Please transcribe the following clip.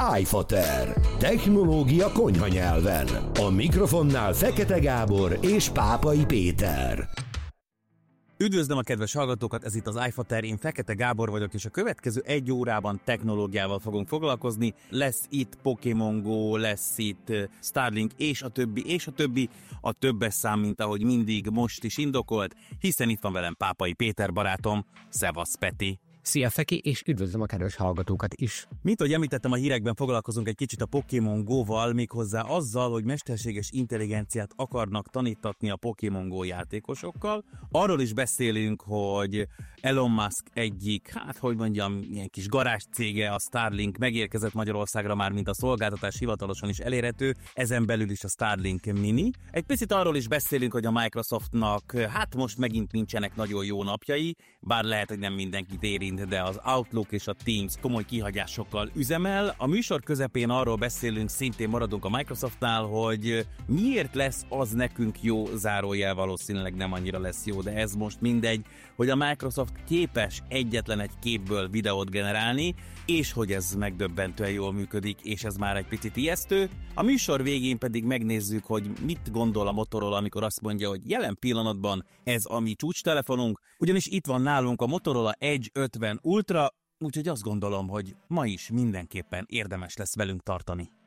iFater. Technológia konyha nyelven. A mikrofonnál Fekete Gábor és Pápai Péter. Üdvözlöm a kedves hallgatókat, ez itt az iFater, én Fekete Gábor vagyok, és a következő egy órában technológiával fogunk foglalkozni. Lesz itt Pokémon Go, lesz itt Starlink, és a többi. A többes szám, mint ahogy mindig, most is indokolt, hiszen itt van velem Pápai Péter barátom. Szevasz, Peti! Szia, Feki, és üdvözlöm a kedves hallgatókat is. Mint ahogy említettem, a hírekben foglalkozunk egy kicsit a Pokémon Go-val, méghozzá azzal, hogy mesterséges intelligenciát akarnak tanítatni a Pokémon Go játékosokkal. Arról is beszélünk, hogy Elon Musk egyik, ilyen kis garázscége, a Starlink megérkezett Magyarországra már, mint a szolgáltatás hivatalosan is elérhető, ezen belül is a Starlink Mini. Egy picit arról is beszélünk, hogy a Microsoftnak most megint nincsenek nagyon jó napjai, bár lehet, hogy nem mindenkit érint, de az Outlook és a Teams komoly kihagyásokkal üzemel. A műsor közepén arról beszélünk, szintén maradunk a Microsoftnál, hogy miért lesz az nekünk jó, zárójel valószínűleg nem annyira lesz jó, de ez most mindegy, hogy a Microsoft képes egyetlen egy képből videót generálni, és hogy ez megdöbbentően jól működik, és ez már egy picit ijesztő. A műsor végén pedig megnézzük, hogy mit gondol a Motorola, amikor azt mondja, hogy jelen pillanatban ez a mi csúcstelefonunk, ugyanis itt van nálunk a Motorola Edge 50 Ultra, úgyhogy azt gondolom, hogy ma is mindenképpen érdemes lesz velünk tartani.